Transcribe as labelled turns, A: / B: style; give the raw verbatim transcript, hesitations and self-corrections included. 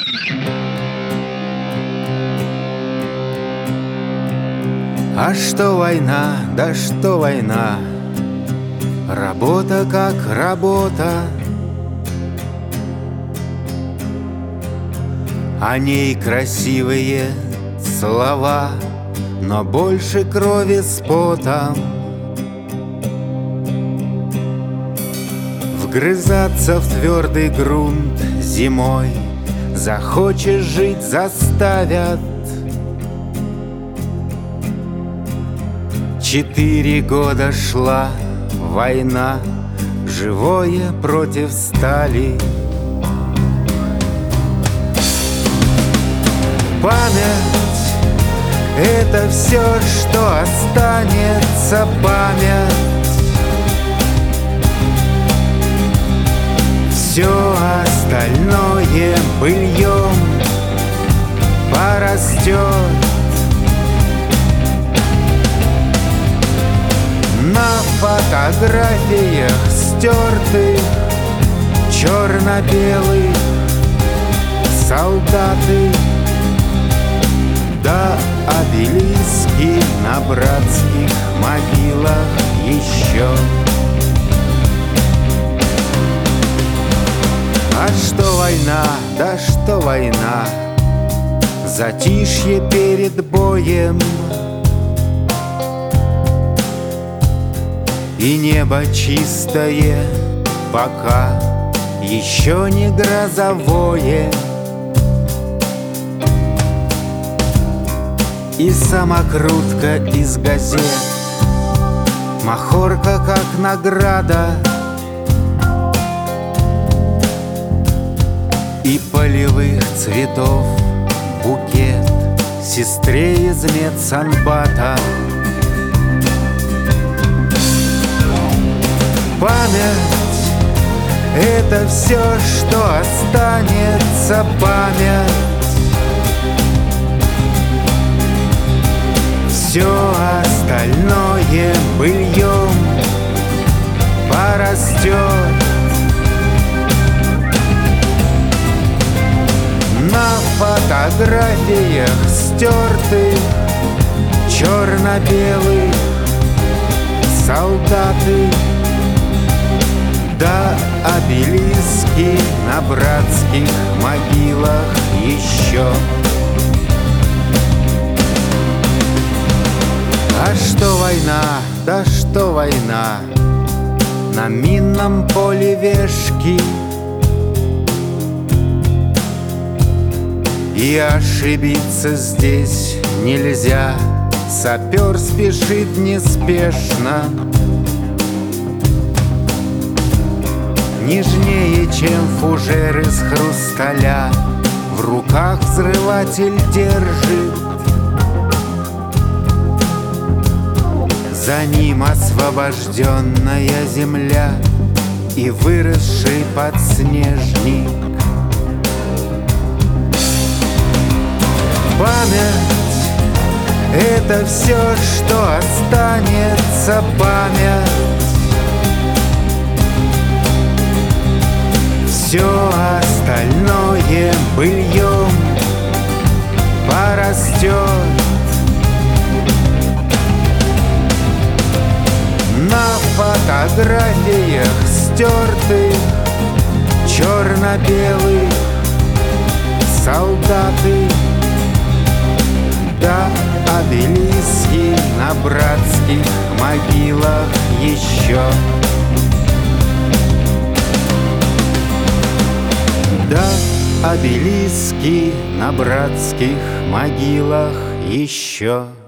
A: А что война, да что война, работа как работа. О ней красивые слова, но больше крови с потом. Вгрызаться в твердый грунт зимой захочешь жить заставят. Четыре года шла война, живое против стали. Память — это все, что останется, память. Все остальное быльем порастет. На фотографиях стертых черно-белых солдаты, да обелиски на братских могилах еще. А что война, да что война, затишье перед боем. И небо чистое, пока еще не грозовое. И самокрутка из газет, махорка как награда. И полевых цветов букет сестре из медсанбата. Память — это все, что останется, память. Все остальное быльем порастет. На фотографиях стертых черно-белых солдаты, да обелиски на братских могилах еще. А что война, да что война, на минном поле вешки. И ошибиться здесь нельзя, сапер спешит неспешно. Нежнее, чем фужер из хрусталя, в руках взрыватель держит. За ним освобожденная земля и выросший подснежник. Память — это все, что останется, память. Все остальное быльем порастет. На фотографиях стертых черно-белых солдаты, да обелиски на братских могилах еще. Да обелиски на братских могилах еще.